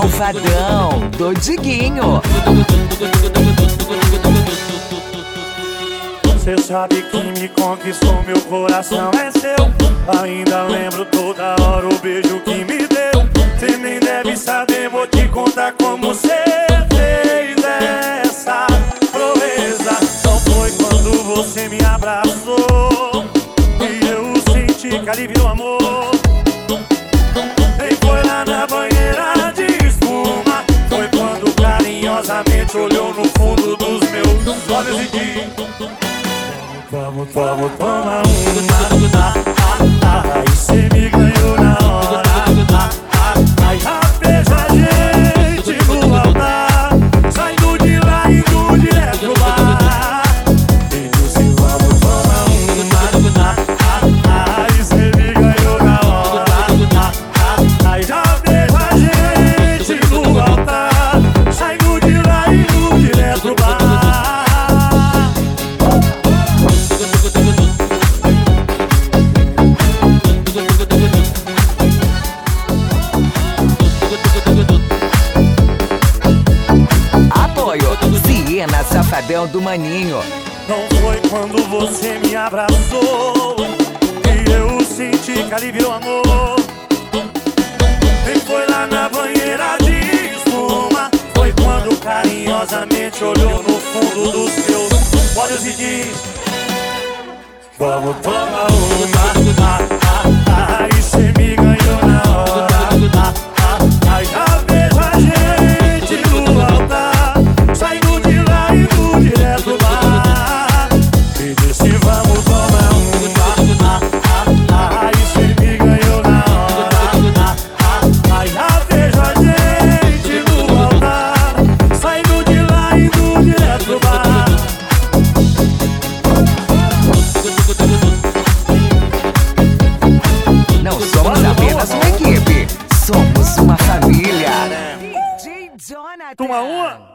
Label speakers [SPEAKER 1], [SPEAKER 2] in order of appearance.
[SPEAKER 1] Safadão do Diguinho.
[SPEAKER 2] Cê sabe que me conquistou, meu coração é seu. Ainda lembro toda hora o beijo que me deu. Cê nem deve saber, vou te contar como cê fez essa proeza. Não foi quando você me abraçou e eu senti que aliviou o amor. Nem foi lá na banheira de espuma. Foi quando carinhosamente olhou no fundo dos meus olhos e disse: Vamos tomar uma. Aí cê me ganhou na hora. Aí já vejo a gente no altar, saindo de lá e indo direto pro bar. E disse vamos tomar uma. Aí cê me ganhou na hora. Aí já vejo a gente no altar, saindo de lá e indo direto pro bar.
[SPEAKER 1] Siena Safadão do Maninho.
[SPEAKER 2] Não foi quando você me abraçou e eu senti que aliviou o amor. Nem foi lá na banheira de espuma. Foi quando carinhosamente olhou no fundo dos meus olhos e disse: Vamos tomar uma. Aí cê me ganhou na hora. Aí já vejo a gente no altar, saindo de lá e indo direto pro bar. E disse vamos tomar uma. Aí cê me ganhou na hora. Aí já vejo a gente no altar, saindo de lá e indo direto pro bar.
[SPEAKER 1] Não somos apenas uma equipe, somos uma família. DJ Jonathan.
[SPEAKER 2] Toma uma.